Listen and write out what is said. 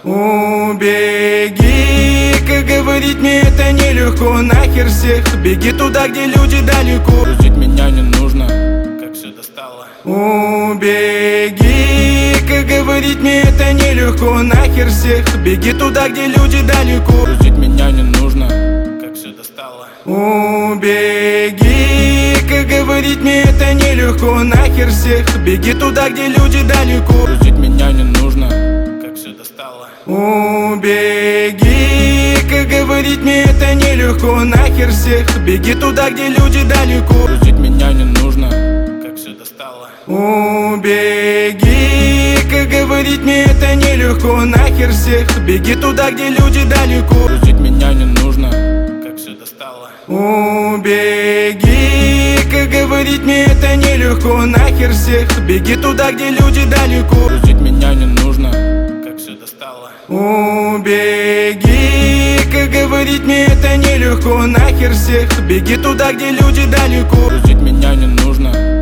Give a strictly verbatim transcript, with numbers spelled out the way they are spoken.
Убеги, как говорить мне это нелегко. Нахер всех, беги туда, где люди далеко. Грузить меня не нужно, как все достало. Убеги, как говорить мне это нелегко. Нахер всех, беги туда, где люди далеко. Грузить меня не нужно, как все достало. Убеги, как говорить мне это нелегко. Нахер всех, беги туда, где люди далеко. Грузить меня не нужно, как все достало. Убеги, как говорить мне это нелегко. Нахер всех, беги туда, где люди далеко. Грузить меня не нужно, как все достало. Убеги, как говорить мне это нелегко. Нахер всех, беги туда, где люди далеко. Грузить меня не нужно, как все достало. Убеги, как говорить мне это нелегко. Нахер всех, беги туда, где люди далеко. Грузить меня не нужно, как все достало. Убеги, как говорить мне это нелегко. Нахер всех, беги туда, где люди далеко. Грузить меня не нужно,